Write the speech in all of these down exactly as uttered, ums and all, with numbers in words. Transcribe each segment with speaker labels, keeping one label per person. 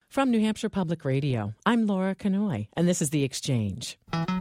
Speaker 1: From New Hampshire Public Radio, I'm Laura Canoy, and this is The Exchange.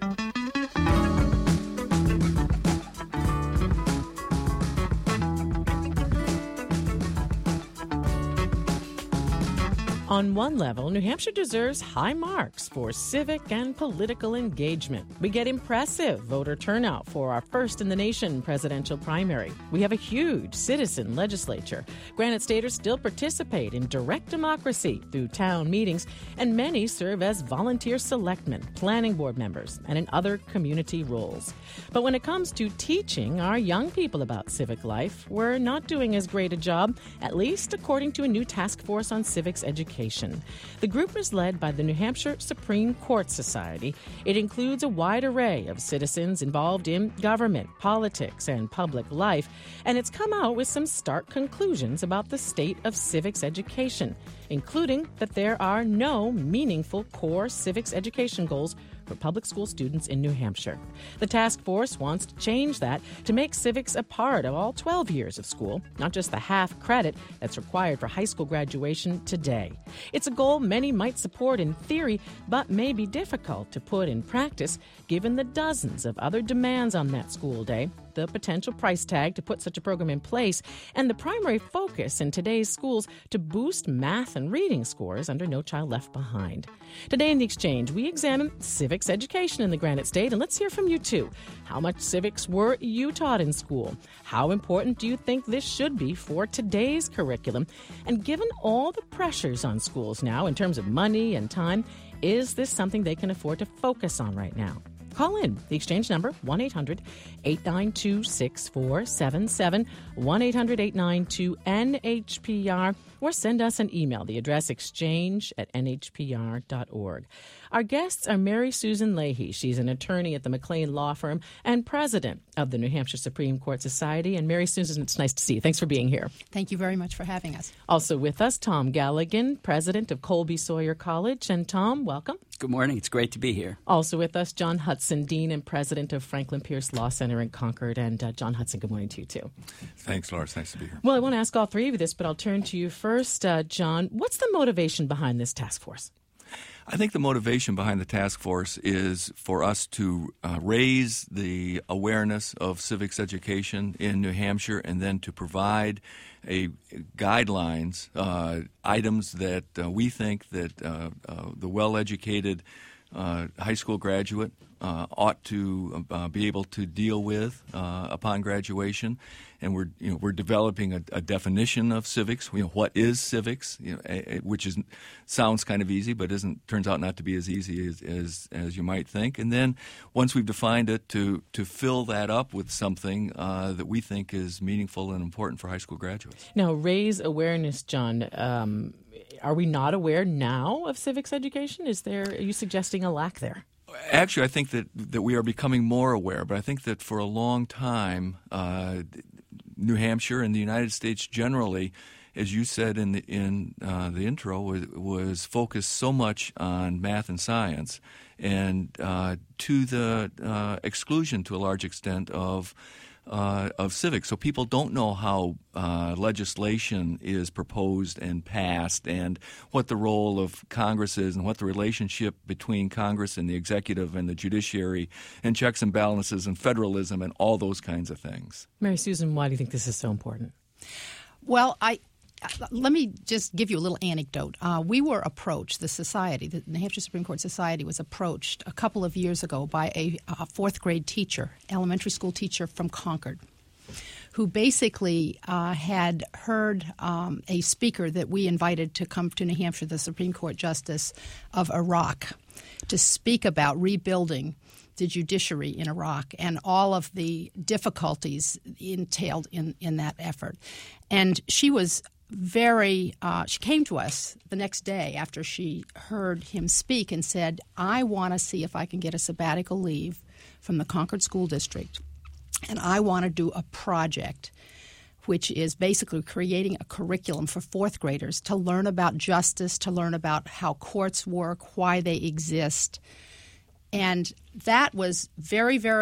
Speaker 1: On one level, New Hampshire deserves high marks for civic and political engagement. We get impressive voter turnout for our first-in-the-nation presidential primary. We have a huge citizen legislature. Granite Staters still participate in direct democracy through town meetings, and many serve as volunteer selectmen, planning board members, and in other community roles. But when it comes to teaching our young people about civic life, we're not doing as great a job, at least according to a new task force on civics education. The group is led by the New Hampshire Supreme Court Society. It includes a wide array of citizens involved in government, politics, and public life, and it's come out with some stark conclusions about the state of civics education, including that there are no meaningful core civics education goals for public school students in New Hampshire. The task force wants to change that to make civics a part of all twelve years of school, not just the half credit that's required for high school graduation today. It's a goal many might support in theory, but may be difficult to put in practice given the dozens of other demands on that school day, the potential price tag to put such a program in place, and the primary focus in today's schools to boost math and reading scores under No Child Left Behind. Today in The Exchange, we examine civics education in the Granite State, and let's hear from you too. How much civics were you taught in school? How important do you think this should be for today's curriculum? And given all the pressures on schools now in terms of money and time, is this something they can afford to focus on right now? Call in. The Exchange number, one eight hundred eight nine two six four seven seven, one eight hundred eight nine two N H P R, or send us an email. The address exchange at N H P R dot org. Our guests are Mary Susan Leahy. She's an attorney at the McLean Law Firm and president of the New Hampshire Supreme Court Society. And Mary Susan, it's nice to see you. Thanks for being here.
Speaker 2: Thank you very much for having us.
Speaker 1: Also with us, Tom Galligan, president of Colby Sawyer College. And Tom, welcome.
Speaker 3: Good morning. It's great to be here.
Speaker 1: Also with us, John Hudson, dean and president of Franklin Pierce Law Center in Concord. And uh, John Hudson, good morning to you, too.
Speaker 4: Thanks, Laura. It's nice to be here.
Speaker 1: Well, I want to ask all three of you this, but I'll turn to you first. Uh, John, what's the motivation behind this task force?
Speaker 4: I think the motivation behind the task force is for us to uh, raise the awareness of civics education in New Hampshire and then to provide a guidelines, uh, items that uh, we think that uh, uh, the well-educated uh, high school graduate uh, ought to uh, be able to deal with uh, upon graduation. And we're you know we're developing a, a definition of civics. You know, what is civics? You know, a, a, which is sounds kind of easy, but isn't turns out not to be as easy as, as as you might think. And then once we've defined it, to to fill that up with something uh, that we think is meaningful and important for high school graduates.
Speaker 1: Now, raise awareness, John. Um, are we not aware now of civics education? Is there? Are you suggesting a lack there?
Speaker 4: Actually, I think that that we are becoming more aware, but I think that for a long time, uh, New Hampshire and the United States generally, as you said in the in uh, the intro, was, was focused so much on math and science, and uh, to the uh, exclusion, to a large extent, of uh, of civics. So people don't know how uh, legislation is proposed and passed, and what the role of Congress is, and what the relationship between Congress and the executive and the judiciary, and checks and balances, and federalism, and all those kinds of things.
Speaker 1: Mary Susan, why do you think this is so important?
Speaker 2: Well, I let me just give you a little anecdote. Uh, we were approached, the society, the New Hampshire Supreme Court Society was approached a couple of years ago by a, a fourth grade teacher, elementary school teacher from Concord, who basically uh, had heard um, a speaker that we invited to come to New Hampshire, the Supreme Court Justice of Iraq, to speak about rebuilding the judiciary in Iraq and all of the difficulties entailed in, in that effort. And she was very uh, – she came to us the next day after she heard him speak and said, I want to see if I can get a sabbatical leave from the Concord School District, and I want to do a project which is basically creating a curriculum for fourth graders to learn about justice, to learn about how courts work, why they exist. And that was very, very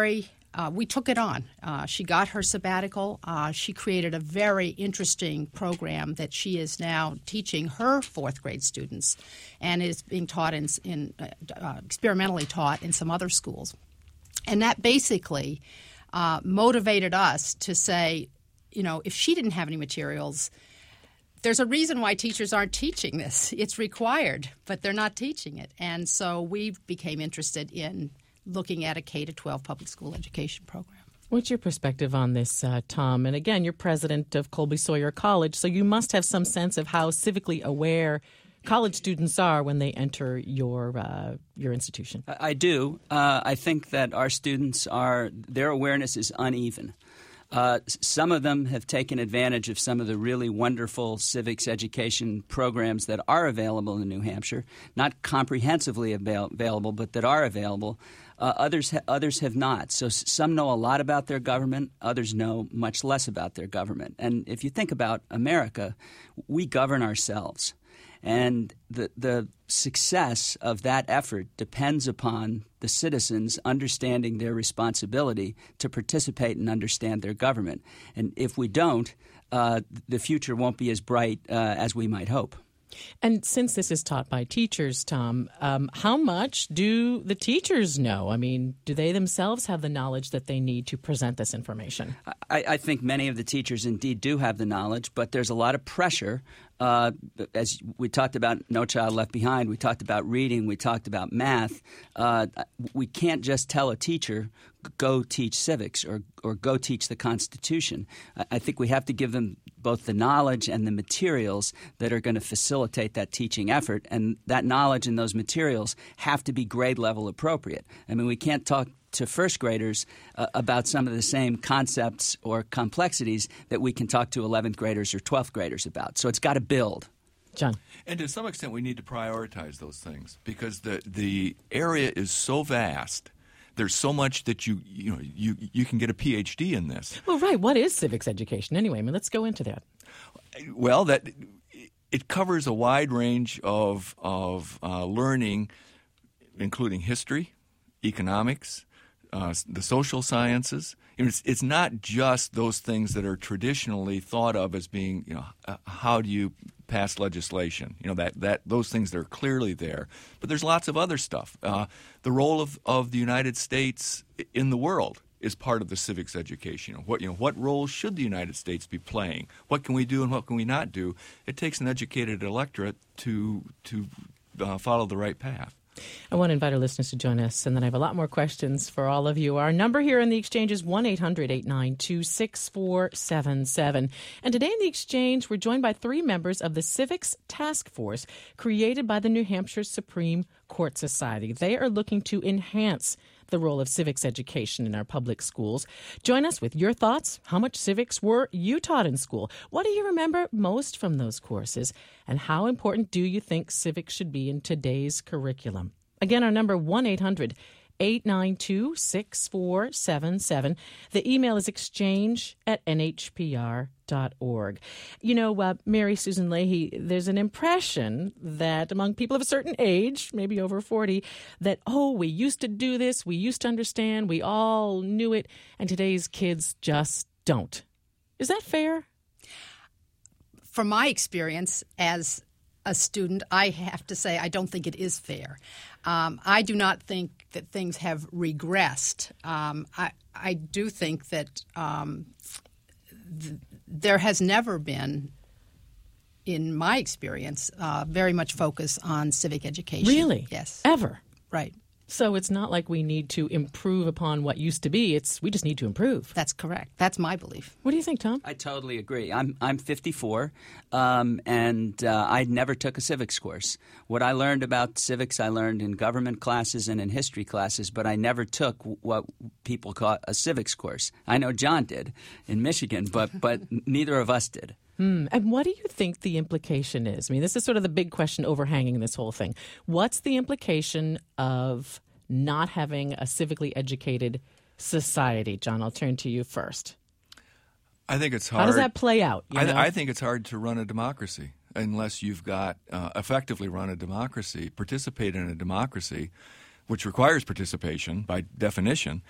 Speaker 2: uh, we took it on. Uh, she got her sabbatical. Uh, she created a very interesting program that she is now teaching her fourth grade students, and is being taught in, in uh, uh, experimentally taught in some other schools. And that basically uh, motivated us to say, you know, if she didn't have any materials, there's a reason why teachers aren't teaching this. It's required, but they're not teaching it. And so we became interested in looking at a K to twelve public school education program.
Speaker 1: What's your perspective on this, uh, Tom? And again, you're president of Colby Sawyer College, so you must have some sense of how civically aware college students are when they enter your uh, your institution.
Speaker 3: I do. Uh, I think that our students are, their awareness is uneven. Uh, some of them have taken advantage of some of the really wonderful civics education programs that are available in New Hampshire, not comprehensively avail- available, but that are available. Uh, others ha- others have not. So s- some know a lot about their government. Others know much less about their government. And if you think about America, we govern ourselves. And the the success of that effort depends upon the citizens understanding their responsibility to participate and understand their government. And if we don't, uh, the future won't be as bright uh, as we might hope.
Speaker 1: And since this is taught by teachers, Tom, um, how much do the teachers know? I mean, do they themselves have the knowledge that they need to present this information?
Speaker 3: I, I think many of the teachers indeed do have the knowledge, but there's a lot of pressure. Uh, as we talked about No Child Left Behind, we talked about reading, we talked about math. Uh, we can't just tell a teacher, go teach civics or, or go teach the Constitution. I, I think we have to give them both the knowledge and the materials that are going to facilitate that teaching effort, and that knowledge and those materials have to be grade level appropriate. I mean, we can't talk to first graders uh, about some of the same concepts or complexities that we can talk to eleventh graders or twelfth graders about. So it's got to build.
Speaker 1: John.
Speaker 4: And to some extent, we need to prioritize those things because the the area is so vast. There's so much that you you know you you can get a P H D in this.
Speaker 1: Well, right. What is civics education anyway? I mean, let's go into that.
Speaker 4: Well, that it covers a wide range of of uh, learning, including history, economics, uh, the social sciences. It's, it's not just those things that are traditionally thought of as being, you know, uh, how do you pass legislation? You know, that, that those things that are clearly there. But there's lots of other stuff. Uh, the role of, of the United States in the world is part of the civics education. You know, what, you know, what role should the United States be playing? What can we do and what can we not do? It takes an educated electorate to, to uh, follow the right path.
Speaker 1: I want to invite our listeners to join us, and then I have a lot more questions for all of you. Our number here in the Exchange is one eight hundred eight nine two six four seven seven. And today in the Exchange, we're joined by three members of the Civics Task Force created by the New Hampshire Supreme Court Society. They are looking to enhance the role of civics education in our public schools. Join us with your thoughts. How much civics were you taught in school? What do you remember most from those courses? And how important do you think civics should be in today's curriculum? Again, our number one eight hundred eight nine two six four seven seven. The email is exchange at n h p r dot org. You know, uh, Mary Susan Leahy, there's an impression that among people of a certain age, maybe over forty, that, oh, we used to do this, we used to understand, we all knew it, and today's kids just don't. Is that fair?
Speaker 2: From my experience as a student, I have to say I don't think it is fair. Um, I do not think that things have regressed. Um, I, I do think that um, th- there has never been, in my experience, uh, very much focus on civic education.
Speaker 1: Really?
Speaker 2: Yes.
Speaker 1: Ever?
Speaker 2: Right.
Speaker 1: So it's not like we need to improve upon what used to be. It's we just need to improve.
Speaker 2: That's correct. That's my belief.
Speaker 1: What do you think, Tom?
Speaker 3: I totally agree. I'm I'm fifty-four, um, and uh, I never took a civics course. What I learned about civics, I learned in government classes and in history classes, but I never took what people call a civics course. I know John did in Michigan, but but neither of us did.
Speaker 1: Hmm. And what do you think the implication is? I mean, this is sort of the big question overhanging this whole thing. What's the implication of not having a civically educated society? John, I'll turn to you first.
Speaker 4: I think it's hard.
Speaker 1: How does that play out? You
Speaker 4: I,
Speaker 1: know?
Speaker 4: I think it's hard to run a democracy unless you've got uh, effectively run a democracy, participate in a democracy which requires participation by definition,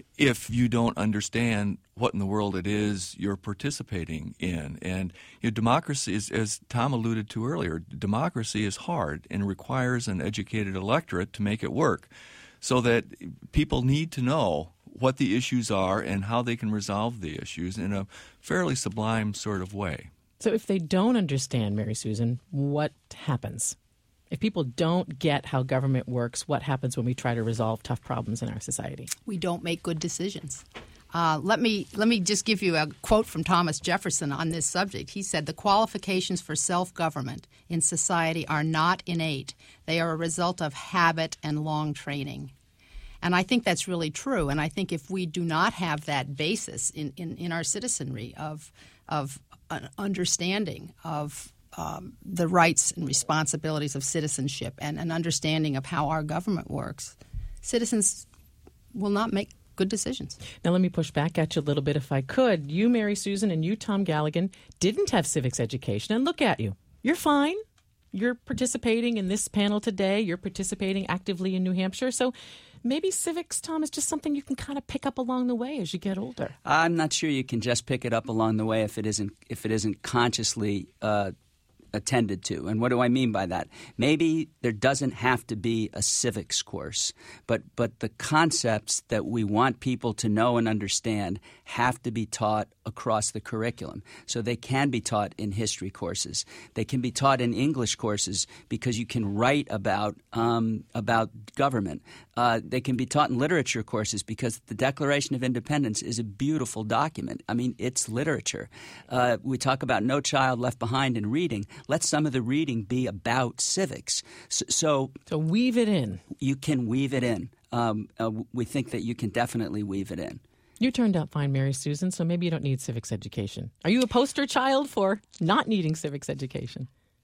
Speaker 4: if you don't understand what in the world it is you're participating in. And you know, democracy is, as Tom alluded to earlier, democracy is hard and requires an educated electorate to make it work, so that people need to know what the issues are and how they can resolve the issues in a fairly sublime sort of way.
Speaker 1: So if they don't understand, Mary Susan, what happens? If people don't get how government works, what happens when we try to resolve tough problems in our society?
Speaker 2: We don't make good decisions. Uh, let me let me just give you a quote from Thomas Jefferson on this subject. He said, "The qualifications for self-government in society are not innate. They are a result of habit and long training." And I think that's really true. And I think if we do not have that basis in, in, in our citizenry of of an understanding of Um, the rights and responsibilities of citizenship and an understanding of how our government works, citizens will not make good decisions.
Speaker 1: Now, let me push back at you a little bit if I could. You, Mary Susan, and you, Tom Galligan, didn't have civics education, and look at you. You're fine. You're participating in this panel today. You're participating actively in New Hampshire. So maybe civics, Tom, is just something you can kind of pick up along the way as you get older.
Speaker 3: I'm not sure you can just pick it up along the way if it isn't if it isn't consciously uh, attended to. And what do I mean by that? Maybe there doesn't have to be a civics course, but but the concepts that we want people to know and understand have to be taught across the curriculum. So they can be taught in history courses. They can be taught in English courses because you can write about um, about government. Uh, they can be taught in literature courses because the Declaration of Independence is a beautiful document. I mean, it's literature. Uh, we talk about No Child Left Behind in reading. Let some of the reading be about civics. So, so,
Speaker 1: so weave it in.
Speaker 3: You can weave it in. Um, uh, we think that you can definitely weave it in.
Speaker 1: You turned out fine, Mary Susan, so maybe you don't need civics education. Are you a poster child for not needing civics education?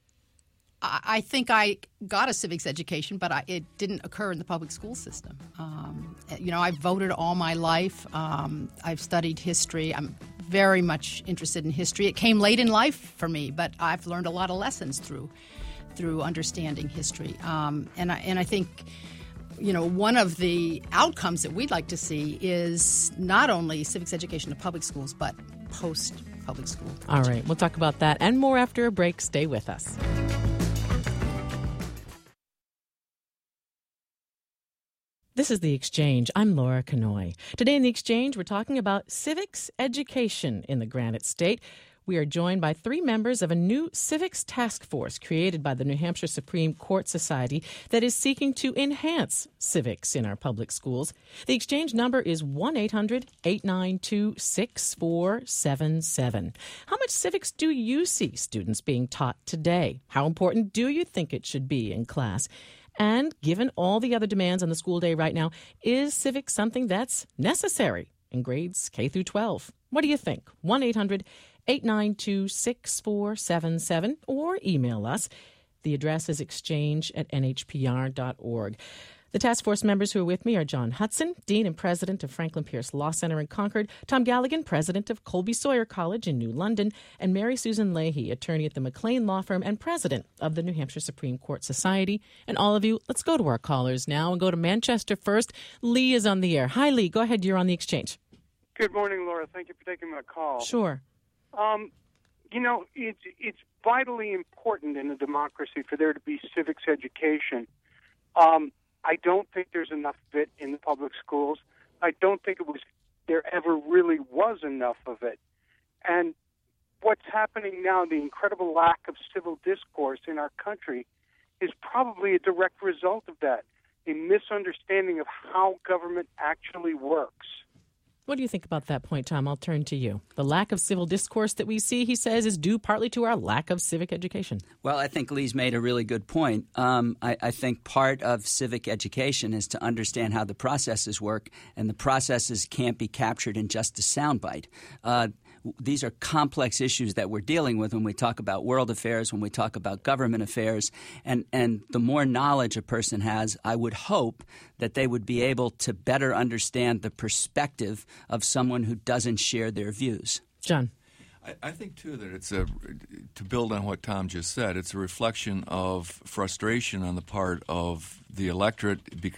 Speaker 2: I think I got a civics education, but I, it didn't occur in the public school system. Um, you know, I've voted all my life. Um, I've studied history. I'm very much interested in history. It came late in life for me, but I've learned a lot of lessons through through understanding history. Um, and I, and I think, you know, one of the outcomes that we'd like to see is not only civics education in public schools, but post-public school.
Speaker 1: All right, we'll talk about that and more after a break. Stay with us. This is The Exchange. I'm Laura Kanoy. Today in The Exchange, we're talking about civics education in the Granite State. We are joined by three members of a new civics task force created by the New Hampshire Supreme Court Society that is seeking to enhance civics in our public schools. The Exchange number is one eight hundred eight nine two six four seven seven. How much civics do you see students being taught today? How important do you think it should be in class? And given all the other demands on the school day right now, is civics something that's necessary in grades K through twelve? What do you think? one eight hundred eight nine two six four seven seven or email us. The address is exchange at n h p r dot org. The task force members who are with me are John Hudson, Dean and President of Franklin Pierce Law Center in Concord, Tom Galligan, President of Colby Sawyer College in New London, and Mary Susan Leahy, attorney at the McLean Law Firm and President of the New Hampshire Supreme Court Society. And all of you, let's go to our callers now and go to Manchester first. Lee is on the air. Hi, Lee. Go ahead. You're on the Exchange.
Speaker 5: Good morning, Laura. Thank you for taking my call.
Speaker 1: Sure.
Speaker 5: Um, you know, it's, it's vitally important in a democracy for there to be civics education. Um, I don't think there's enough of it in the public schools. I don't think it was there ever really was enough of it. And what's happening now, the incredible lack of civil discourse in our country, is probably a direct result of that, a misunderstanding of how government actually works.
Speaker 1: What do you think about that point, Tom? I'll turn to you. The lack of civil discourse that we see, he says, is due partly to our lack of civic education.
Speaker 3: Well, I think Lee's made a really good point. Um, I, I think part of civic education is to understand how the processes work, and the processes can't be captured in just a soundbite. Uh, these are complex issues that we're dealing with when we talk about world affairs, when we talk about government affairs. And, and the more knowledge a person has, I would hope that they would be able to better understand the perspective of someone who doesn't share their views.
Speaker 1: John.
Speaker 4: I, I think, too, that it's a, to build on what Tom just said, it's a reflection of frustration on the part of the electorate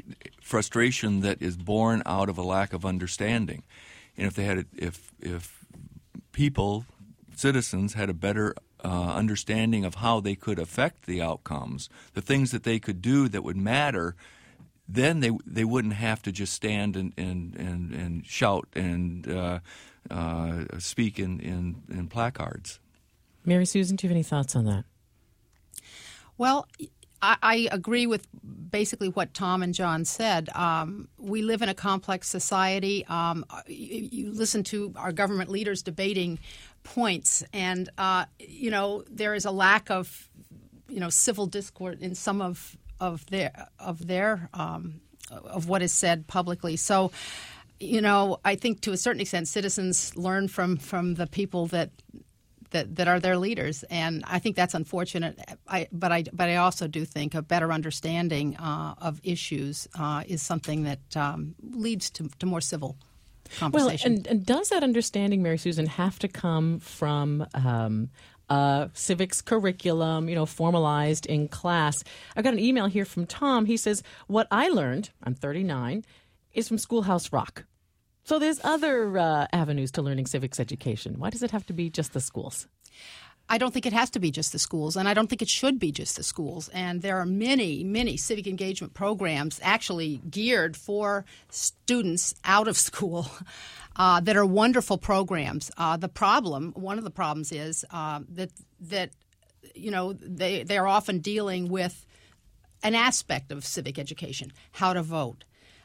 Speaker 4: frustration that is born out of a lack of understanding. And if they had, a, if if people, citizens, had a better uh, understanding of how they could affect the outcomes, the things that they could do that would matter, then they they wouldn't have to just stand and and, and, and shout and uh, uh, speak in, in, in placards.
Speaker 1: Mary Susan, do you have any thoughts on that?
Speaker 2: Well, I, I agree with basically what Tom and John said. Um, we live in a complex society. Um, you, you listen to our government leaders debating points, and uh, you know there is a lack of you know civil discourse in some of of their of their um, of what is said publicly. So, you know, I think to a certain extent, citizens learn from from the people that. That, that are their leaders, and I think that's unfortunate. I, but I but I also do think a better understanding uh, of issues uh, is something that um, leads to, to more civil conversation.
Speaker 1: Well, and, and does that understanding, Mary Susan, have to come from um, a civics curriculum, you know, formalized in class? I got an email here from Tom. He says, "What I learned, I'm thirty-nine, is from Schoolhouse Rock." So there's other uh, avenues to learning civics education. Why does it have to be just the schools?
Speaker 2: I don't think it has to be just the schools, and I don't think it should be just the schools. And there are many, many civic engagement programs actually geared for students out of school uh, that are wonderful programs. Uh, the problem, one of the problems is uh, that, that you know, they, they're often dealing with an aspect of civic education, how to vote.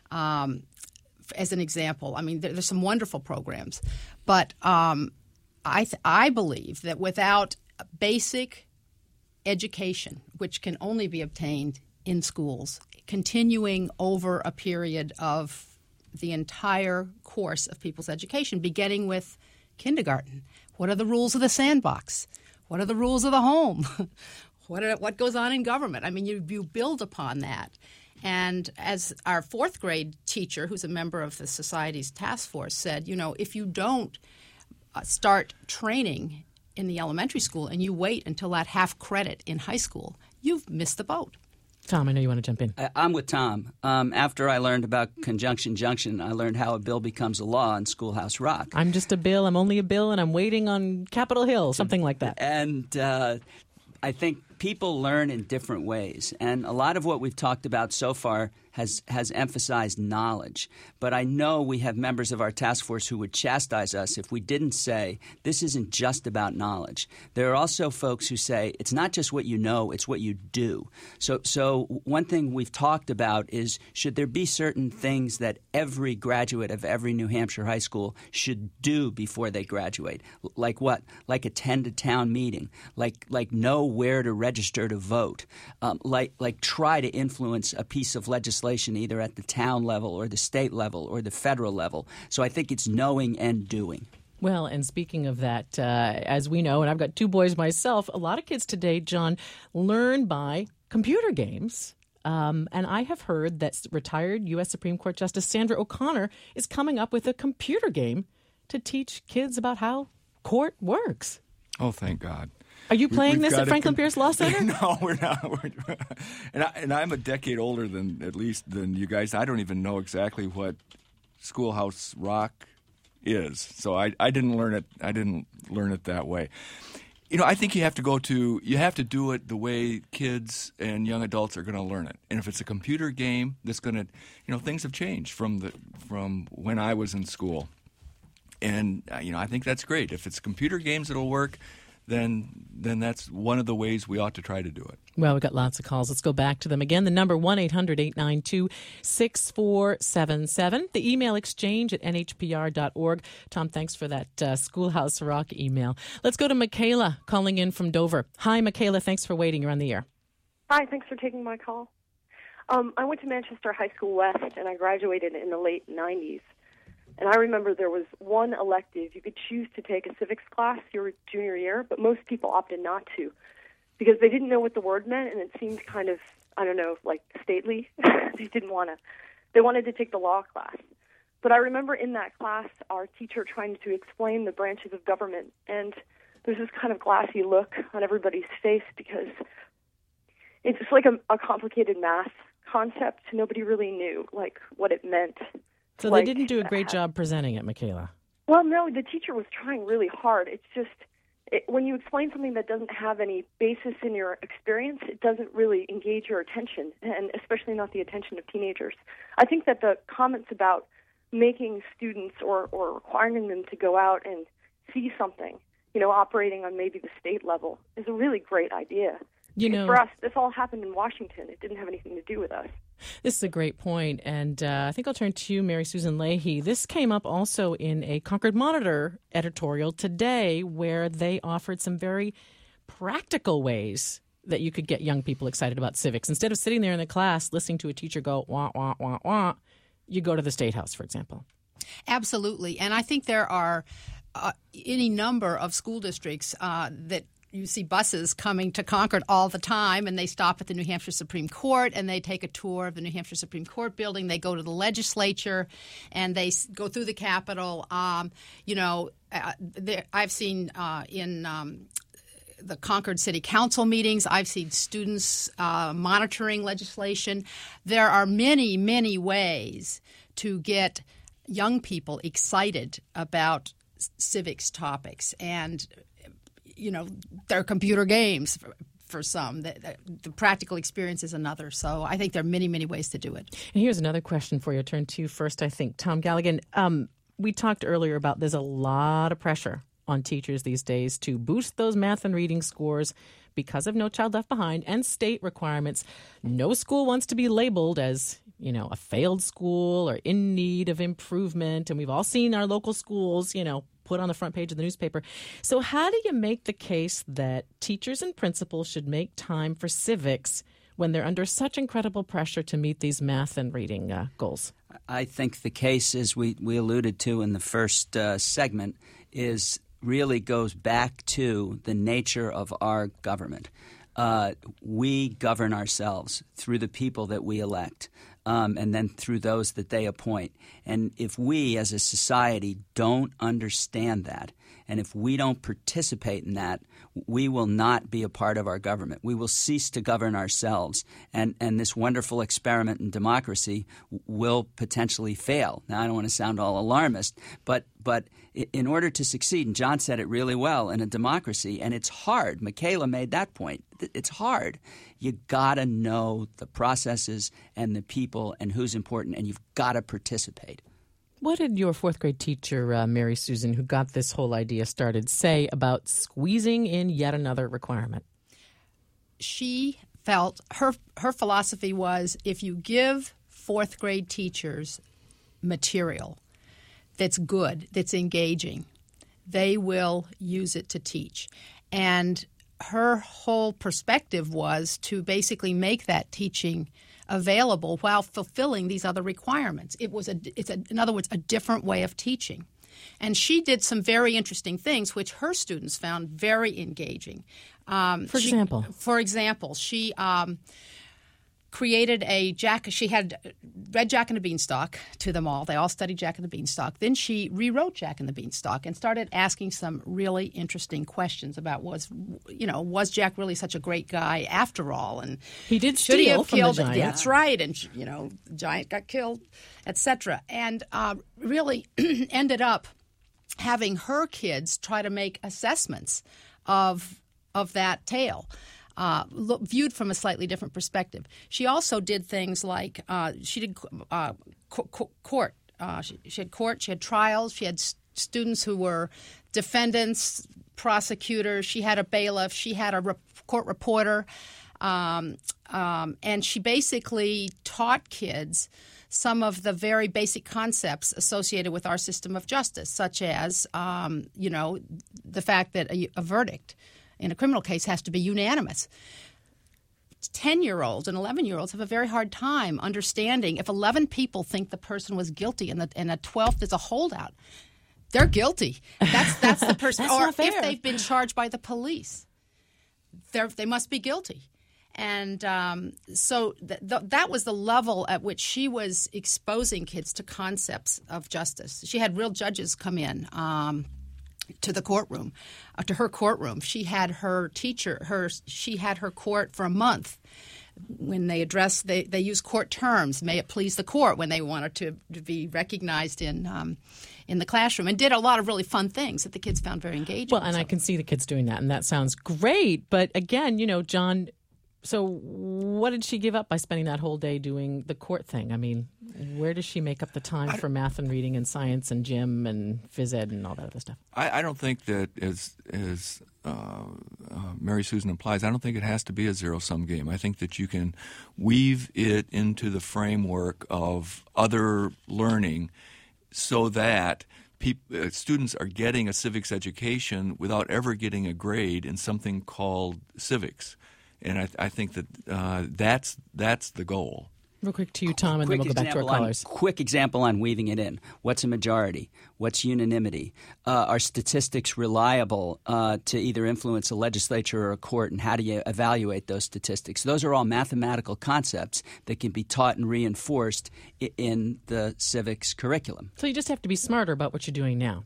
Speaker 2: Um As an example, I mean, there, there's some wonderful programs, but um, I th- I believe that without basic education, which can only be obtained in schools, continuing over a period of the entire course of people's education, beginning with kindergarten. What are the rules of the sandbox? What are the rules of the home? what are, what goes on in government? I mean, you you build upon that. And as our fourth grade teacher, who's a member of the Society's task force, said, you know, if you don't uh, start training in the elementary school and you wait until that half credit in high school, you've missed the boat.
Speaker 1: Tom, I know you want to jump in.
Speaker 3: I, I'm with Tom. Um, after I learned about conjunction junction, I learned how a bill becomes a law in Schoolhouse Rock.
Speaker 1: I'm just a bill. I'm only a bill, and I'm waiting on Capitol Hill, something like that.
Speaker 3: And uh, I think people learn in different ways, and a lot of what we've talked about so far has has emphasized knowledge. But I know we have members of our task force who would chastise us if we didn't say this isn't just about knowledge. There are also folks who say it's not just what you know, it's what you do. So, so one thing we've talked about is, should there be certain things that every graduate of every New Hampshire high school should do before they graduate? Like what? Like attend a town meeting, like like know where to register to vote, um, like like try to influence a piece of legislation either at the town level or the state level or the federal level. So I think it's knowing and doing.
Speaker 1: Well, and speaking of that, uh, as we know, and I've got two boys myself, a lot of kids today, John, learn by computer games. Um, and I have heard that retired U S Supreme Court Justice Sandra O'Connor is coming up with a computer game to teach kids about how court works.
Speaker 4: Oh, thank God.
Speaker 1: Are you playing
Speaker 4: We've
Speaker 1: this at Franklin com- Pierce Law Center?
Speaker 4: No, we're not. We're, and, I, and I'm a decade older than, at least, than you guys. I don't even know exactly what Schoolhouse Rock is. So I, I didn't learn it. I didn't learn it that way. You know, I think you have to go to, you have to do it the way kids and young adults are going to learn it. And if it's a computer game that's going to, you know, things have changed from the from when I was in school. And, uh, you know, I think that's great. If it's computer games that'll work, then then that's one of the ways we ought to try to do it.
Speaker 1: Well, we've got lots of calls. Let's go back to them again. The number one eight hundred eight nine two six four seven seven. The email exchange at N H P R dot org. Tom, thanks for that uh, Schoolhouse Rock email. Let's go to Michaela calling in from Dover. Hi, Michaela. Thanks for waiting. You're on the air.
Speaker 6: Hi. Thanks for taking my call. Um, I went to Manchester High School West, and I graduated in the late nineties. And I remember there was one elective. You could choose to take a civics class your junior year, but most people opted not to because they didn't know what the word meant, and it seemed kind of, I don't know, like stately. They didn't want to. They wanted to take the law class. But I remember in that class, our teacher trying to explain the branches of government, and there's this kind of glassy look on everybody's face because it's just like a, a complicated math concept, nobody really knew like what it meant.
Speaker 1: So
Speaker 6: like,
Speaker 1: they didn't do a great
Speaker 6: uh,
Speaker 1: job presenting it, Michaela.
Speaker 6: Well, no, the teacher was trying really hard. It's just it, when you explain something that doesn't have any basis in your experience, it doesn't really engage your attention, and especially not the attention of teenagers. I think that the comments about making students or, or requiring them to go out and see something, you know, operating on maybe the state level, is a really great idea.
Speaker 1: You know,
Speaker 6: for us, this all happened in Washington. It didn't have anything to do with us.
Speaker 1: This is a great point, and uh, I think I'll turn to you, Mary Susan Leahy. This came up also in a Concord Monitor editorial today, where they offered some very practical ways that you could get young people excited about civics. Instead of sitting there in the class listening to a teacher go, wah, wah, wah, wah, you go to the State House, for example.
Speaker 2: Absolutely, and I think there are uh, any number of school districts uh, that you see buses coming to Concord all the time, and they stop at the New Hampshire Supreme Court, and they take a tour of the New Hampshire Supreme Court building. They go to the legislature, and they go through the Capitol. Um, you know, uh, there, I've seen uh, in um, the Concord City Council meetings, I've seen students uh, monitoring legislation. There are many, many ways to get young people excited about civics topics, and you know, they're computer games for, for some. The, the, the practical experience is another. So I think there are many, many ways to do it.
Speaker 1: And here's another question for you. I'll turn to you first, I think. Tom Galligan, um, we talked earlier about there's a lot of pressure on teachers these days to boost those math and reading scores because of No Child Left Behind and state requirements. No school wants to be labeled as, you know, a failed school or in need of improvement. And we've all seen our local schools, you know, put on the front page of the newspaper. So how do you make the case that teachers and principals should make time for civics when they're under such incredible pressure to meet these math and reading uh, goals?
Speaker 3: I think the case, as we, we alluded to in the first uh, segment, is really goes back to the nature of our government. Uh, we govern ourselves through the people that we elect. Um, and then through those that they appoint. And if we as a society don't understand that, and if we don't participate in that, we will not be a part of our government. We will cease to govern ourselves, and, and this wonderful experiment in democracy will potentially fail. Now, I don't want to sound all alarmist, but but in order to succeed, and John said it really well, in a democracy, and it's hard. Michaela made that point. It's hard. You got to know the processes and the people and who's important, and you've got to participate.
Speaker 1: What did your fourth grade teacher, uh, Mary Susan, who got this whole idea started, say about squeezing in yet another requirement?
Speaker 2: She felt her her philosophy was if you give fourth grade teachers material that's good, that's engaging, they will use it to teach. And her whole perspective was to basically make that teaching available while fulfilling these other requirements. It was a, it's a, in other words, a different way of teaching. And she did some very interesting things, which her students found very engaging. Um,
Speaker 1: for
Speaker 2: she,
Speaker 1: example?
Speaker 2: For example, she um, created a Jack. She had read Jack and the Beanstalk to them all. They all studied Jack and the Beanstalk. Then she rewrote Jack and the Beanstalk and started asking some really interesting questions about was, you know, was Jack really such a great guy after all? And
Speaker 1: he did
Speaker 2: should he have
Speaker 1: from
Speaker 2: killed?
Speaker 1: the giant.
Speaker 2: That's right. And you know, the giant got killed, et cetera. And uh, really ended up having her kids try to make assessments of of that tale. Uh, look, viewed from a slightly different perspective. She also did things like uh, she did uh, co- co- court. Uh, she, she had court. She had trials. She had s- students who were defendants, prosecutors. She had a bailiff. She had a re- court reporter. Um, um, and she basically taught kids some of the very basic concepts associated with our system of justice, such as, um, you know, the fact that a, a verdict in a criminal case has to be unanimous. ten-year-olds and eleven-year-olds have a very hard time understanding if eleven people think the person was guilty and, the, and a twelfth is a holdout, they're guilty. That's that's the person.
Speaker 1: That's
Speaker 2: or
Speaker 1: not fair.
Speaker 2: If they've been charged by the police, they they must be guilty. And um, so th- th- that was the level at which she was exposing kids to concepts of justice. She had real judges come in um, to the courtroom, uh, to her courtroom. She had her teacher, her she had her court for a month when they address, they, they use court terms, may it please the court, when they wanted to, to be recognized in um, in the classroom, and did a lot of really fun things that the kids found very engaging.
Speaker 1: Well, and
Speaker 2: so.
Speaker 1: I can see the kids doing that, and that sounds great. But again, you know, John, so what did she give up by spending that whole day doing the court thing? I mean, where does she make up the time for math and reading and science and gym and phys ed and all that other stuff?
Speaker 4: I, I don't think that, as as uh, uh, Mary Susan implies, I don't think it has to be a zero-sum game. I think that you can weave it into the framework of other learning so that peop- uh, students are getting a civics education without ever getting a grade in something called civics. And I, I think that uh, that's that's the goal.
Speaker 1: Real quick to you, Tom, and
Speaker 3: quick
Speaker 1: then we'll go back to our
Speaker 3: example on-
Speaker 1: callers.
Speaker 3: Quick example on weaving it in. What's a majority? What's unanimity? Uh, are statistics reliable uh, to either influence a legislature or a court, and how do you evaluate those statistics? Those are all mathematical concepts that can be taught and reinforced i- in the civics curriculum.
Speaker 1: So you just have to be smarter about what you're doing now.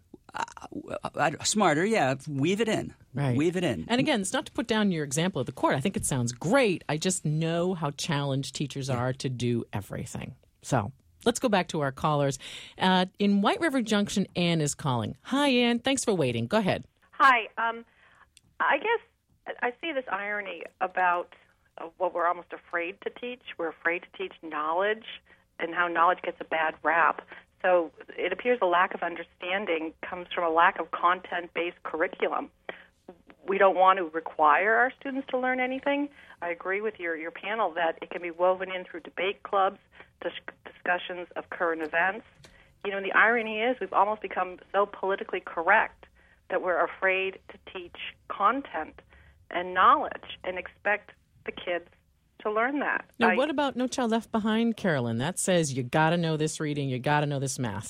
Speaker 3: Uh, smarter, yeah. Weave it in.
Speaker 1: Right.
Speaker 3: Weave it in.
Speaker 1: And again, it's not to put down your example of the court. I think it sounds great. I just know how challenged teachers are to do everything. So let's go back to our callers. Uh, in White River Junction, Ann is calling. Hi, Ann. Thanks for waiting. Go ahead.
Speaker 7: Hi. Um, I guess I see this irony about uh, what we're almost afraid to teach. We're afraid to teach knowledge, and how knowledge gets a bad rap. So it appears a lack of understanding comes from a lack of content-based curriculum. We don't want to require our students to learn anything. I agree with your, your panel that it can be woven in through debate clubs, dis- discussions of current events. You know, and the irony is we've almost become so politically correct that we're afraid to teach content and knowledge and expect the kids to learn that.
Speaker 1: Now,
Speaker 7: I,
Speaker 1: what about No Child Left Behind, Carolyn? That says you got to know this reading, you got to know this math.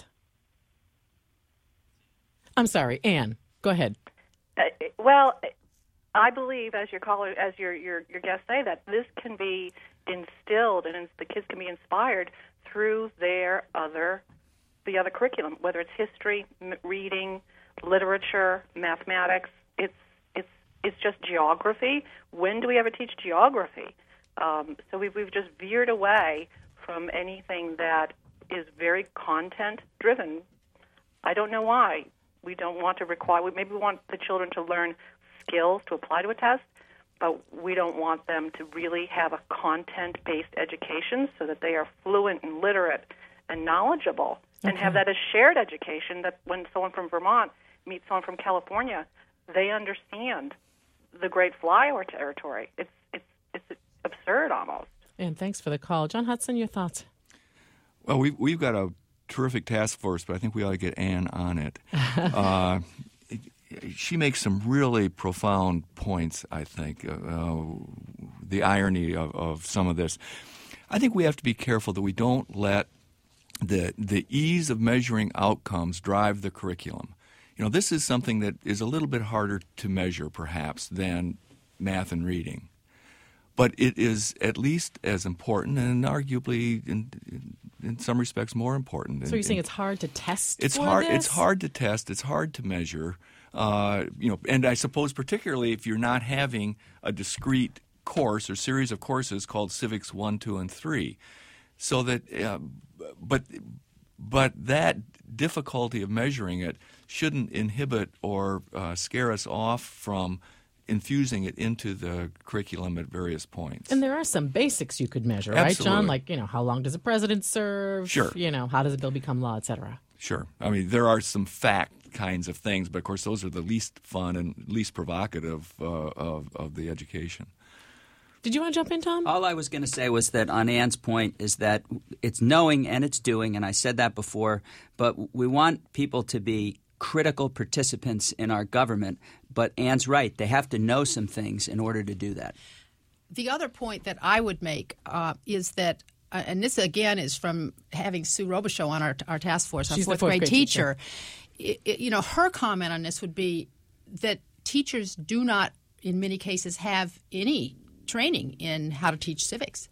Speaker 1: I'm sorry, Ann. Go ahead.
Speaker 7: Uh, well, I believe, as your caller, as your, your your guests say, that this can be instilled, and the kids can be inspired through their other, the other curriculum, whether it's history, m- reading, literature, mathematics. It's it's it's just geography. When do we ever teach geography? Um, so we've we've just veered away from anything that is very content driven. I don't know why. We don't want to require, maybe we want the children to learn skills to apply to a test, but we don't want them to really have a content-based education so that they are fluent and literate and knowledgeable, okay. and have that as shared education, that when someone from Vermont meets someone from California, they understand the great flyover territory. It's, it's, it's absurd almost.
Speaker 1: And thanks for the call. John Hudson, your thoughts?
Speaker 4: Well, we've, we've got a terrific task force, but I think we ought to get Ann on it. uh, she makes some really profound points, I think, uh, the irony of, of some of this. I think we have to be careful that we don't let the the ease of measuring outcomes drive the curriculum. You know, this is something that is a little bit harder to measure, perhaps, than math and reading. But it is at least as important, and arguably, in, in, in some respects, more important.
Speaker 1: So
Speaker 4: and,
Speaker 1: you're saying it's hard to test
Speaker 4: It's
Speaker 1: for
Speaker 4: hard.
Speaker 1: this?
Speaker 4: It's hard to test. It's hard to measure. Uh, you know, and I suppose particularly if you're not having a discrete course or series of courses called Civics One, Two, and Three, so that, uh, but but that difficulty of measuring it shouldn't inhibit or uh, scare us off from infusing it into the curriculum at various points.
Speaker 1: And there are some basics you could measure,
Speaker 4: Absolutely.
Speaker 1: right, John? Like, you know, how long does a president serve?
Speaker 4: Sure.
Speaker 1: You know, how does a bill become law, et cetera?
Speaker 4: Sure. I mean, there are some fact kinds of things, but of course those are the least fun and least provocative uh, of, of the education.
Speaker 1: Did you want to jump in, Tom?
Speaker 3: All I was going to say was that on Ann's point is that it's knowing and it's doing, and I said that before, but we want people to be critical participants in our government. But Ann's right. They have to know some things in order to do that.
Speaker 2: The other point that I would make uh, is that, uh, and this again is from having Sue Robichaux on our, our task force, our
Speaker 1: She's
Speaker 2: fourth,
Speaker 1: the fourth
Speaker 2: grade,
Speaker 1: grade
Speaker 2: teacher.
Speaker 1: teacher.
Speaker 2: It, it, you know, her comment on this would be that teachers do not, in many cases, have any training in how to teach civics.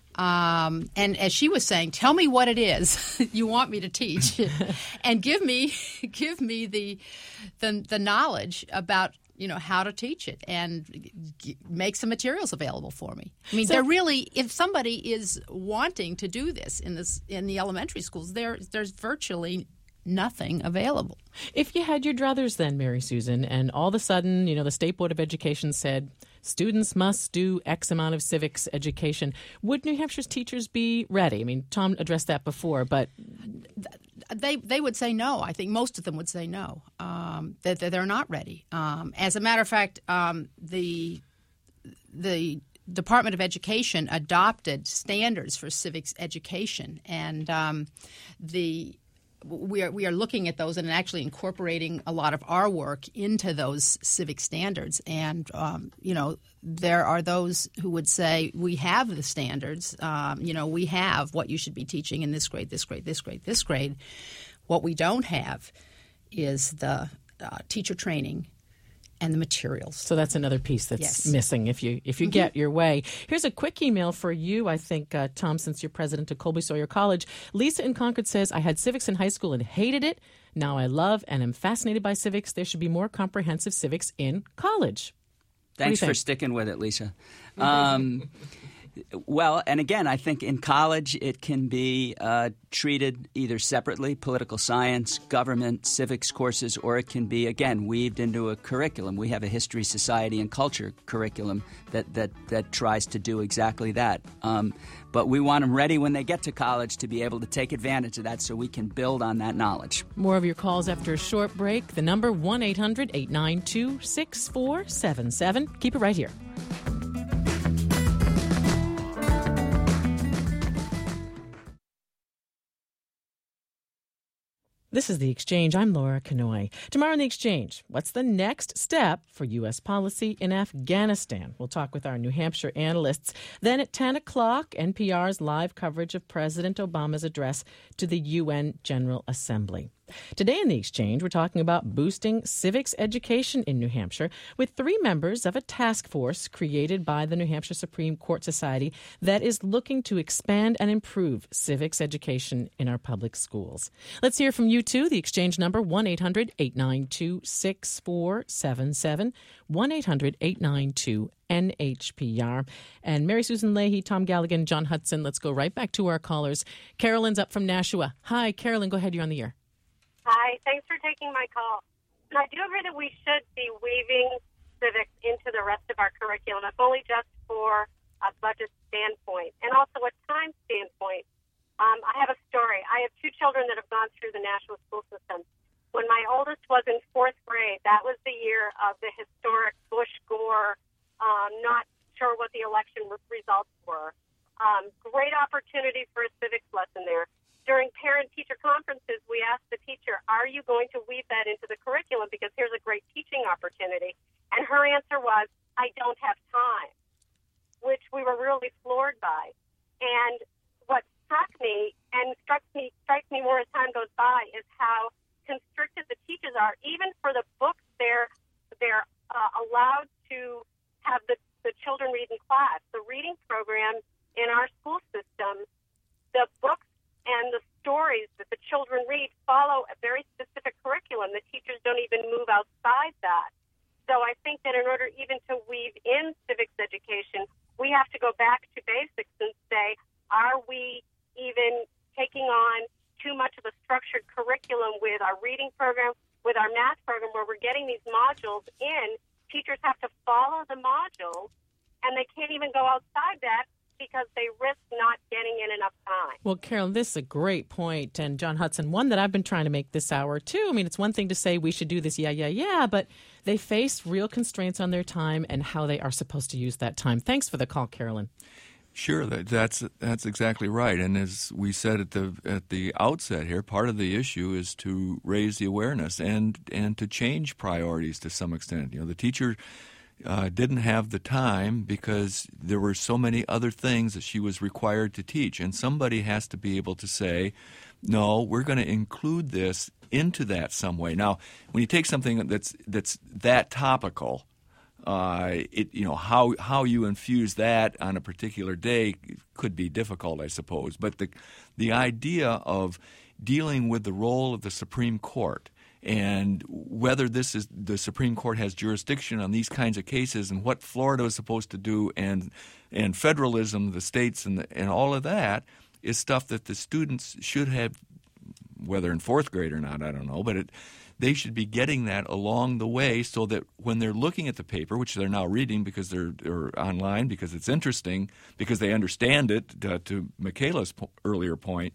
Speaker 2: Um, and as she was saying, tell me what it is you want me to teach, and give me give me the, the the knowledge about you know, how to teach it and g- make some materials available for me. I mean,
Speaker 1: So-
Speaker 2: they're really, if somebody is wanting to do this in this in the elementary schools, there there's virtually nothing available.
Speaker 1: If you had your druthers then, Mary Susan, and all of a sudden, you know, the State Board of Education said students must do X amount of civics education, would New Hampshire's teachers be ready? I mean, Tom addressed that before, but
Speaker 2: They they would say no. I think most of them would say no, um, that, that they're not ready. Um, as a matter of fact, um, the the Department of Education adopted standards for civics education, and um, the we are we are looking at those and actually incorporating a lot of our work into those civic standards. And um, you know, there are those who would say we have the standards. Um, you know, we have what you should be teaching in this grade, this grade, this grade, this grade. What we don't have is the uh, teacher training and the materials.
Speaker 1: so that's another piece that's
Speaker 2: Yes.
Speaker 1: missing if you if you
Speaker 2: Mm-hmm.
Speaker 1: get your way. Here's a quick email for you, I think, uh, Tom, since you're president of Colby Sawyer College. Lisa in Concord says, I had civics in high school and hated it. Now I love and am fascinated by civics. There should be more comprehensive civics in college.
Speaker 3: Thanks
Speaker 1: think?
Speaker 3: for sticking with it, Lisa. Um, well, and again, I think in college it can be uh, treated either separately, political science, government, civics courses, or it can be, again, weaved into a curriculum. We have a history, society, and culture curriculum that, that, that tries to do exactly that. Um, but we want them ready when they get to college to be able to take advantage of that so we can build on that knowledge.
Speaker 1: More of your calls after a short break. The number one eight hundred eight nine two six four seven seven. Keep it right here. This is The Exchange. I'm Laura Kanoy. Tomorrow in The Exchange, what's the next step for U S policy in Afghanistan? We'll talk with our New Hampshire analysts. Then at ten o'clock, N P R's live coverage of President Obama's address to the U N General Assembly. Today in The Exchange, we're talking about boosting civics education in New Hampshire with three members of a task force created by the New Hampshire Supreme Court Society that is looking to expand and improve civics education in our public schools. Let's hear from you too. The Exchange number, one eight hundred eight nine two six four seven seven, one eight hundred eight nine two N H P R. And Mary Susan Leahy, Tom Galligan, John Hudson. Let's go right back to our callers. Carolyn's up from Nashua. Hi, Carolyn. Go ahead. You're on the air.
Speaker 8: Hi, thanks for taking my call. I do agree that we should be weaving civics into the rest of our curriculum, if only just for a budget standpoint and also a time standpoint. Um, I have a story. I have two children that have gone through the national school system. When my oldest was in fourth grade, that was the year of the historic Bush-Gore, um, not sure what the election results were. Um, great opportunity for a civics lesson there. During parent-teacher conferences, we asked the teacher, are you going to weave that into the curriculum because here's a great teaching opportunity? And her answer was, I don't have time, which we were really floored by. And what struck me, and struck me, strikes me more as time goes by, is how constricted the teachers are. Even for the books they're, they're uh, allowed to have the, the children read in class. The reading program in our school system, the books and the stories that the children read follow a very specific curriculum. The teachers don't even move outside that. So I think that in order even to weave in civics education, we have to go back to basics and say, are we even taking on too much of a structured curriculum with our reading program, with our math program, where we're getting these modules in? Teachers have to follow the modules, and they can't even go outside that because they risk not getting in enough time.
Speaker 1: Well, Carolyn, this is a great point. And John Hudson, one that I've been trying to make this hour, too. I mean, it's one thing to say we should do this, yeah, yeah, yeah, but they face real constraints on their time and how they are supposed to use that time. Thanks for the call, Carolyn.
Speaker 4: Sure, that, that's that's exactly right. And as we said at the at the outset here, part of the issue is to raise the awareness and and to change priorities to some extent. You know, the teacher uh, didn't have the time because there were so many other things that she was required to teach, and somebody has to be able to say, no, we're going to include this into that some way. Now, when you take something that's that's that topical, Uh, it you know how how you infuse that on a particular day could be difficult, I suppose. But the the idea of dealing with the role of the Supreme Court And whether this is the Supreme Court has jurisdiction on these kinds of cases and what Florida is supposed to do and and federalism, the states and the, and all of that is stuff that the students should have, whether in fourth grade or not, I don't know, but it, they should be getting that along the way so that when they're looking at the paper, which they're now reading because they're, they're online, because it's interesting, because they understand it, uh, to Michaela's po- earlier point,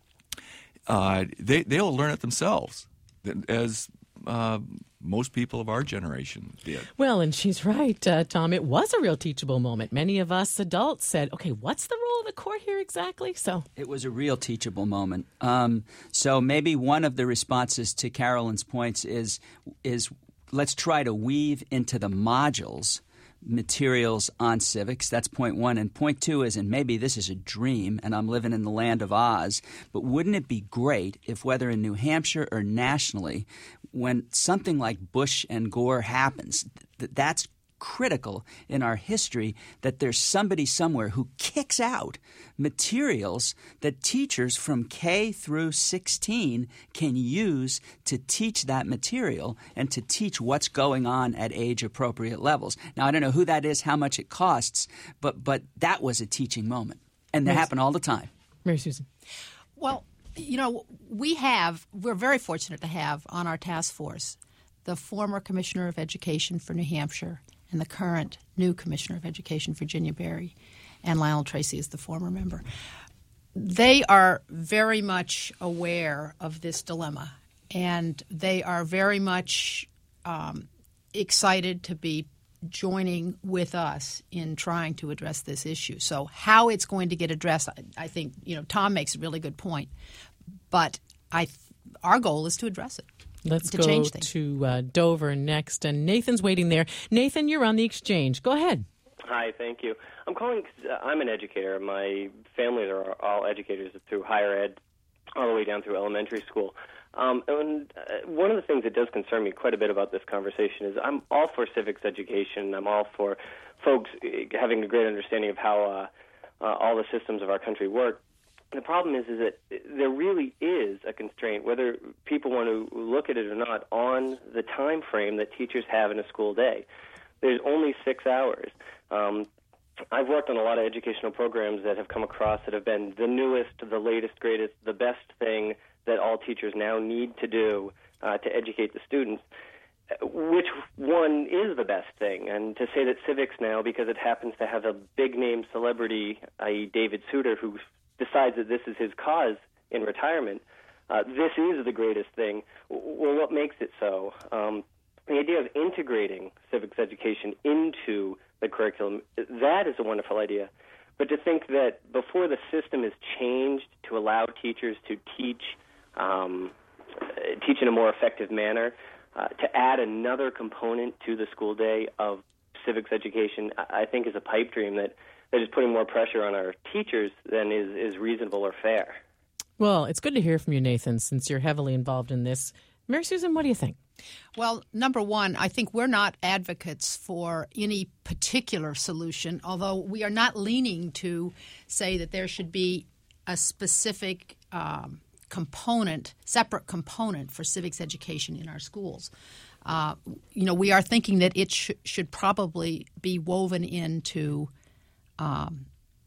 Speaker 4: uh, they, they'll learn it themselves, as uh, most people of our generation did.
Speaker 1: Well, and she's right, uh, Tom. It was a real teachable moment. Many of us adults said, okay, what's the role of the court here exactly? So
Speaker 3: it was a real teachable moment. Um, so maybe one of the responses to Carolyn's points is is let's try to weave into the modules materials on civics. That's point one. And point two is, and maybe this is a dream and I'm living in the land of Oz, but wouldn't it be great if whether in New Hampshire or nationally, when something like Bush and Gore happens, th- that's critical in our history, that there's somebody somewhere who kicks out materials that teachers from K through sixteen can use to teach that material and to teach what's going on at age-appropriate levels. Now, I don't know who that is, how much it costs, but but that was a teaching moment, and that happened all the time.
Speaker 1: Mary Susan.
Speaker 2: Well, you know, we have, we're very fortunate to have on our task force the former Commissioner of Education for New Hampshire and the current new Commissioner of Education, Virginia Berry, and Lionel Tracy is the former member. They are very much aware of this dilemma, and they are very much um, excited to be joining with us in trying to address this issue. So how it's going to get addressed, I, I think, you know, Tom makes a really good point, but I, our goal is to address it.
Speaker 1: Let's
Speaker 2: to
Speaker 1: go
Speaker 2: change things.
Speaker 1: to uh, Dover next. And Nathan's waiting there. Nathan, you're on the exchange. Go ahead.
Speaker 9: Hi, thank you. I'm calling because I'm an educator. My families are all educators through higher ed, all the way down through elementary school. Um, and uh, one of the things that does concern me quite a bit about this conversation is I'm all for civics education. I'm all for folks having a great understanding of how uh, uh, all the systems of our country work. The problem is, is that there really is a constraint, whether people want to look at it or not, on the time frame that teachers have in a school day. There's only six hours. Um, I've worked on a lot of educational programs that have come across that have been the newest, the latest, greatest, the best thing that all teachers now need to do uh, to educate the students. Which one is the best thing? And to say that civics now, because it happens to have a big-name celebrity, that is. David Souter, who decides that this is his cause in retirement, uh, this is the greatest thing. Well, what makes it so? Um, the idea of integrating civics education into the curriculum, that is a wonderful idea. But to think that before the system is changed to allow teachers to teach, um, teach in a more effective manner, uh, to add another component to the school day of civics education, I think is a pipe dream that that is putting more pressure on our teachers than is, is reasonable or fair.
Speaker 1: Well, it's good to hear from you, Nathan, since you're heavily involved in this. Mary Susan, what do you think?
Speaker 2: Well, number one, I think we're not advocates for any particular solution, although we are not leaning to say that there should be a specific um, component, separate component for civics education in our schools. Uh, you know, we are thinking that it sh- should probably be woven into Um,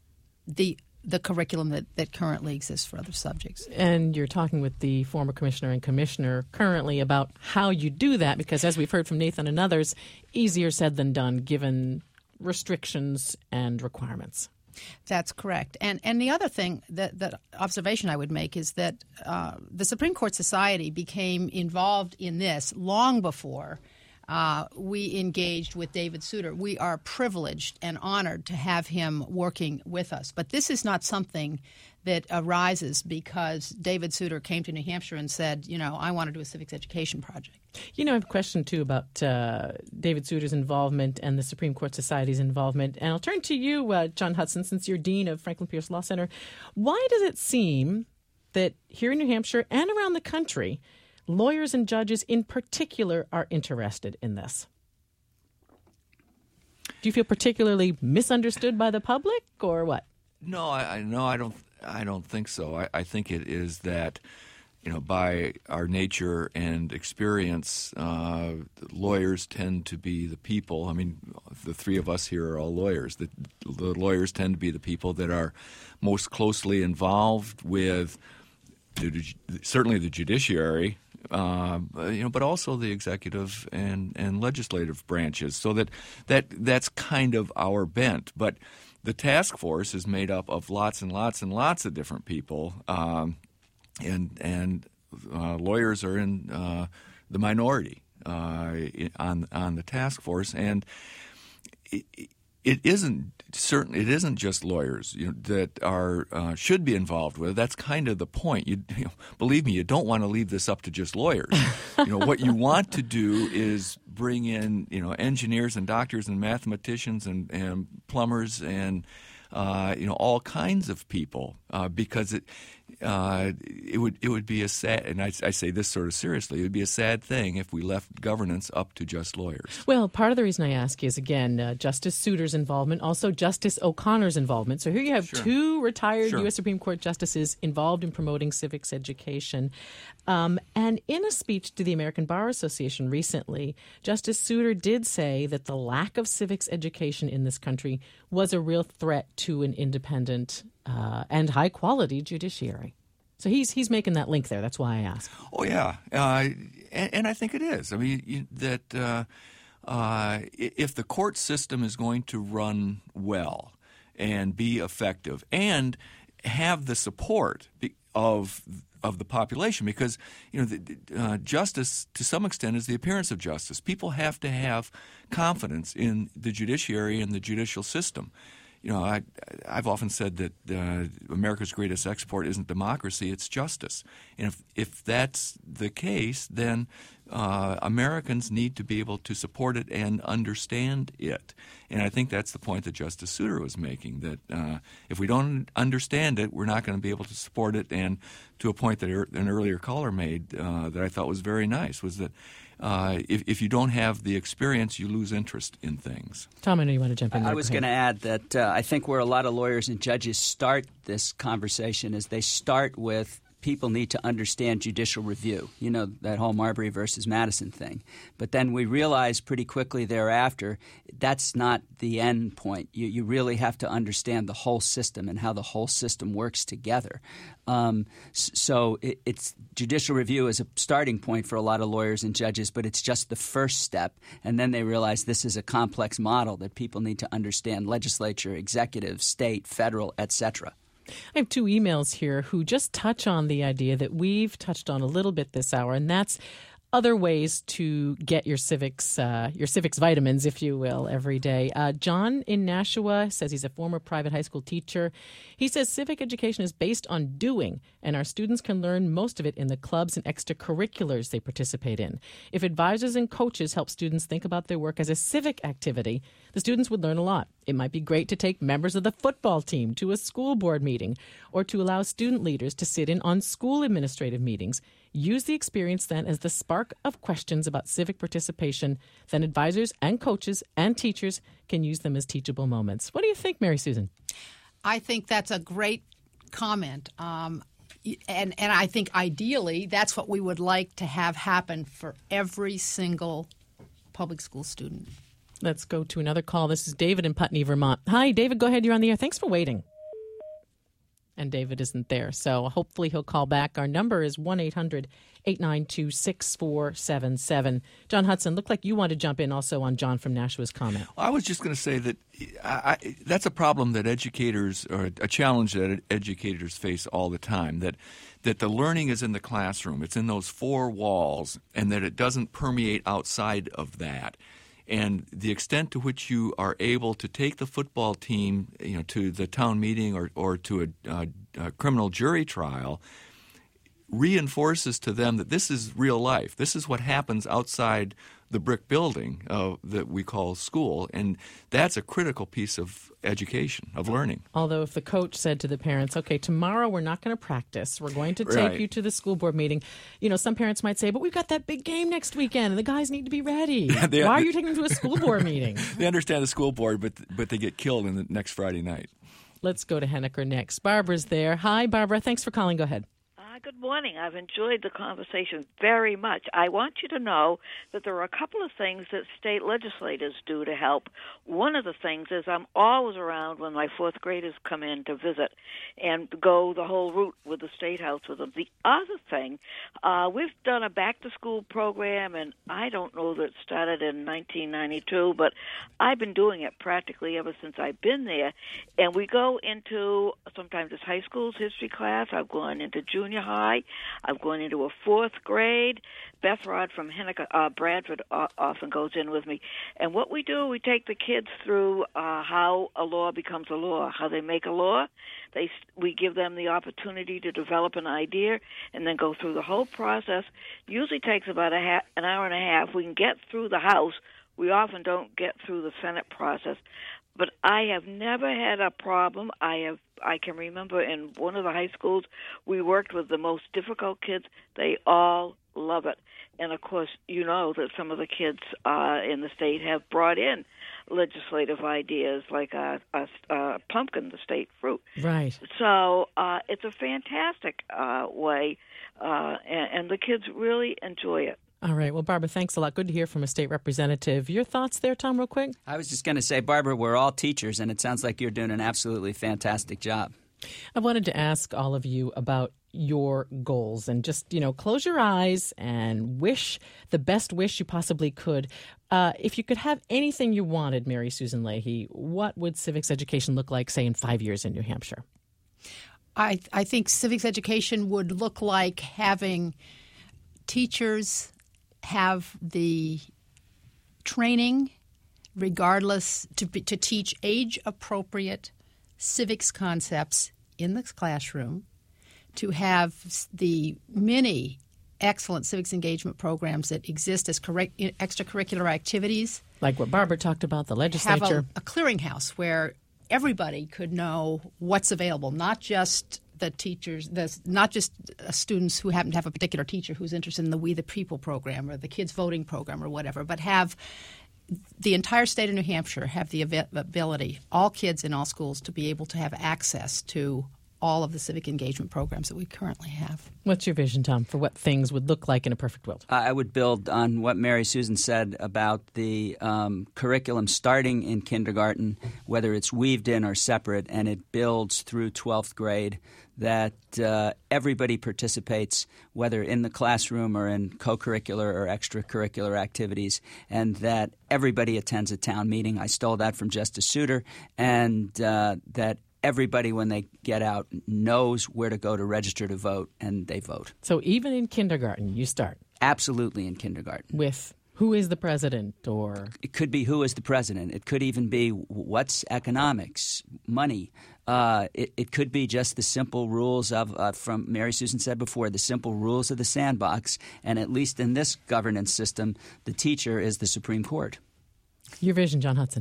Speaker 2: the the curriculum that, that currently exists for other subjects.
Speaker 1: And you're talking with the former commissioner and commissioner currently about how you do that, because as we've heard from Nathan and others, easier said than done given restrictions and requirements.
Speaker 2: That's correct. And and the other thing, that, that observation I would make is that uh, the Supreme Court Society became involved in this long before Uh, we engaged with David Souter. We are privileged and honored to have him working with us. But this is not something that arises because David Souter came to New Hampshire and said, you know, I want to do a civics education project.
Speaker 1: You know, I have a question, too, about uh, David Souter's involvement and the Supreme Court Society's involvement. And I'll turn to you, uh, John Hudson, since you're Dean of Franklin Pierce Law Center. Why does it seem that here in New Hampshire and around the country, lawyers and judges in particular are interested in this? Do you feel particularly misunderstood by the public, or what?
Speaker 4: No, I, I no, I don't. I don't think so. I, I think it is that you know, by our nature and experience, uh, lawyers tend to be the people. I mean, the three of us here are all lawyers. The, the lawyers tend to be the people that are most closely involved with the, certainly the judiciary, uh, you know, but also the executive and, and legislative branches. So that, that that's kind of our bent. But the task force is made up of lots and lots and lots of different people. Um, And and uh, lawyers are in uh, the minority uh, on on the task force, and it, it isn't certain. It isn't just lawyers, you know, that are uh, should be involved with it. That's kind of the point. You, you know, believe me, you don't want to leave this up to just lawyers. You know, what you want to do is bring in, you know, engineers and doctors and mathematicians and, and plumbers and uh, you know, all kinds of people uh, because it. Uh, it would it would be a sad, and I, I say this sort of seriously, it would be a sad thing if we left governance up to just lawyers.
Speaker 1: Well, part of the reason I ask is, again, uh, Justice Souter's involvement, also Justice O'Connor's involvement. So here you have sure. two retired sure. U S Supreme Court justices involved in promoting civics education. Um, and in a speech to the American Bar Association recently, Justice Souter did say that the lack of civics education in this country was a real threat to an independent uh, and high-quality judiciary. So he's he's making that link there. That's why I asked.
Speaker 4: Oh, yeah. Uh, and, and I think it is. I mean, you, that uh, uh, if the court system is going to run well and be effective and have the support of of the population, because you know the, uh, justice to some extent is the appearance of justice. People have to have confidence in the judiciary and the judicial system. You know, I, I've often said that uh, America's greatest export isn't democracy, it's justice. And if, if that's the case, then uh, Americans need to be able to support it and understand it. And I think that's the point that Justice Souter was making, that uh, if we don't understand it, we're not going to be able to support it. And to a point that an earlier caller made uh, that I thought was very nice was that Uh, if, if you don't have the experience, you lose interest in things.
Speaker 1: Tom, I know you want to jump in there.
Speaker 3: I was going to add that uh, I think where a lot of lawyers and judges start this conversation is they start with people need to understand judicial review, you know, that whole Marbury versus Madison thing. But then we realize pretty quickly thereafter that's not the end point. You, you really have to understand the whole system and how the whole system works together. Um, so it, it's judicial review is a starting point for a lot of lawyers and judges, but it's just the first step. And then they realize this is a complex model that people need to understand: legislature, executive, state, federal, et cetera.
Speaker 1: I have two emails here who just touch on the idea that we've touched on a little bit this hour, and that's other ways to get your civics, uh, your civics vitamins, if you will, every day. Uh, John in Nashua says he's a former private high school teacher. He says civic education is based on doing, and our students can learn most of it in the clubs and extracurriculars they participate in. If advisors and coaches help students think about their work as a civic activity, the students would learn a lot. It might be great to take members of the football team to a school board meeting, or to allow student leaders to sit in on school administrative meetings. Use the experience then as the spark of questions about civic participation. Then advisors and coaches and teachers can use them as teachable moments. What do you think, Mary Susan?
Speaker 2: I think that's a great comment. Um, and, and I think ideally that's what we would like to have happen for every single public school student.
Speaker 1: Let's go to another call. This is David in Putney, Vermont. Hi, David. Go ahead. You're on the air. Thanks for waiting. And David isn't there, so hopefully he'll call back. Our number is one eight hundred eight nine two six four seven seven. John Hudson, looked like you want to jump in also on John from Nashua's comment.
Speaker 4: Well, I was just going to say that I, I, that's a problem that educators, or a challenge that educators face all the time, that that the learning is in the classroom. It's in those four walls, and that it doesn't permeate outside of that. And the extent to which you are able to take the football team, you know, to the town meeting or, or to a, a, a criminal jury trial reinforces to them that this is real life. This is what happens outside the brick building uh, that we call school, and that's a critical piece of education, of learning.
Speaker 1: Although if the coach said to the parents, okay, tomorrow we're not going to practice, we're going to take
Speaker 4: right.
Speaker 1: you to the school board meeting, you know, some parents might say, but we've got that big game next weekend and the guys need to be ready. they, Why are you taking them to a school board meeting?
Speaker 4: They understand the school board, but but they get killed in the next Friday night.
Speaker 1: Let's go to Henniker next. Barbara's there. Hi, Barbara. Thanks for calling. Go ahead.
Speaker 10: Hi. Hi, good morning. I've enjoyed the conversation very much. I want you to know that there are a couple of things that state legislators do to help. One of the things is I'm always around when my fourth graders come in to visit and go the whole route with the State House with them. The other thing, uh, we've done a back-to-school program, and I don't know that it started in nineteen ninety-two, but I've been doing it practically ever since I've been there. And we go into, sometimes it's high school's history class. I've gone into junior high. I've gone into a fourth grade. Beth Rod from Henniker, uh, Bradford uh, often goes in with me. And what we do, we take the kids through uh, how a law becomes a law, how they make a law. They We give them the opportunity to develop an idea and then go through the whole process. Usually takes about a ha- an hour and a half. We can get through the House. We often don't get through the Senate process. But I have never had a problem. I have. I can remember in one of the high schools, we worked with the most difficult kids. They all love it. And, of course, you know that some of the kids uh, in the state have brought in legislative ideas like a, a, a pumpkin, the state fruit.
Speaker 1: Right.
Speaker 10: So uh, it's a fantastic uh, way, uh, and, and the kids really enjoy it.
Speaker 1: All right. Well, Barbara, thanks a lot. Good to hear from a state representative. Your thoughts there, Tom, real quick?
Speaker 3: I was just going to say, Barbara, we're all teachers, and it sounds like you're doing an absolutely fantastic job.
Speaker 1: I wanted to ask all of you about your goals and just, you know, close your eyes and wish the best wish you possibly could. Uh, if you could have anything you wanted, Mary Susan Leahy, what would civics education look like, say, in five years in New Hampshire?
Speaker 2: I, I think civics education would look like having teachers have the training, regardless, to be, to teach age-appropriate civics concepts in the classroom, to have the many excellent civics engagement programs that exist as correct, extracurricular activities.
Speaker 1: Like what Barbara talked about, the legislature.
Speaker 2: Have a, a clearinghouse where everybody could know what's available, not just the teachers, the, not just uh, students who happen to have a particular teacher who's interested in the We the People program or the Kids Voting program or whatever, but have the entire state of New Hampshire have the ability, all kids in all schools, to be able to have access to all of the civic engagement programs that we currently have.
Speaker 1: What's your vision, Tom, for what things would look like in a perfect world?
Speaker 3: I would build on what Mary Susan said about the um, curriculum starting in kindergarten, whether it's weaved in or separate, and it builds through twelfth grade, that uh, everybody participates, whether in the classroom or in co-curricular or extracurricular activities, and that everybody attends a town meeting. I stole that from Justice Souter, and uh, that everybody, when they get out, knows where to go to register to vote, and they vote.
Speaker 1: So even in kindergarten, you start?
Speaker 3: Absolutely in kindergarten.
Speaker 1: With who is the president, or?
Speaker 3: It could be who is the president. It could even be what's economics, money. Uh, it, it could be just the simple rules of, uh, from Mary Susan said before, the simple rules of the sandbox. And at least in this governance system, the teacher is the Supreme Court.
Speaker 1: Your vision, John Hudson.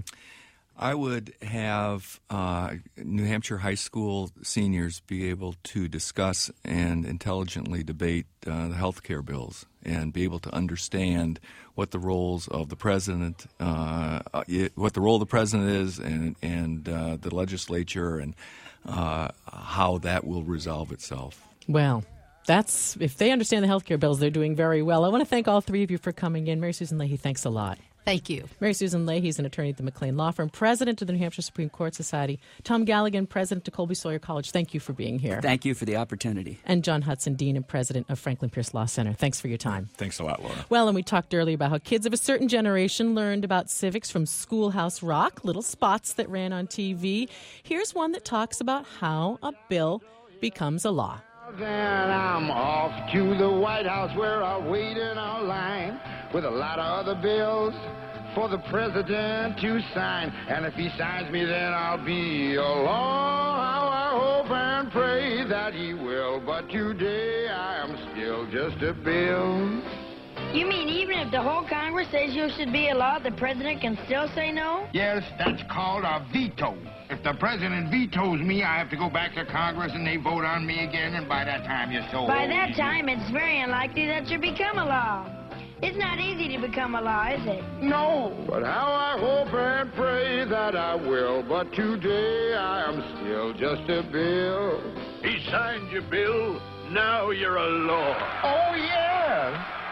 Speaker 4: I would have uh, New Hampshire high school seniors be able to discuss and intelligently debate uh, the health care bills and be able to understand what the roles of the president, uh, it, what the role of the president is, and and uh, the legislature, and uh, how that will resolve itself.
Speaker 1: Well, that's if they understand the health care bills, they're doing very well. I want to thank all three of you for coming in. Mary Susan Leahy, thanks a lot.
Speaker 2: Thank you.
Speaker 1: Mary Susan Leahy is an attorney at the McLean Law Firm, president of the New Hampshire Supreme Court Society. Tom Galligan, president of Colby Sawyer College. Thank you for being here.
Speaker 3: Thank you for the opportunity.
Speaker 1: And John Hudson, dean and president of Franklin Pierce Law Center. Thanks for your time.
Speaker 11: Thanks a lot, Laura.
Speaker 1: Well, and we talked earlier about how kids of a certain generation learned about civics from Schoolhouse Rock, little spots that ran on T V. Here's one that talks about how a bill becomes a law.
Speaker 12: Then I'm off to the White House where I wait in a line with a lot of other bills for the president to sign. And if he signs me, then I'll be along. How I hope and pray that he will. But today I am still just a bill.
Speaker 13: You mean even if the whole Congress says you should be a law, the president can still say no?
Speaker 12: Yes, that's called a veto. If the president vetoes me, I have to go back to Congress and they vote on me again, and by that time you're so
Speaker 13: By
Speaker 12: old.
Speaker 13: that time, it's very unlikely that you'll become a law. It's not easy to become a law, is it?
Speaker 12: No, but how I hope and pray that I will. But today I am still just a bill.
Speaker 14: He signed your bill,
Speaker 11: Now you're a law.
Speaker 12: Oh, yeah.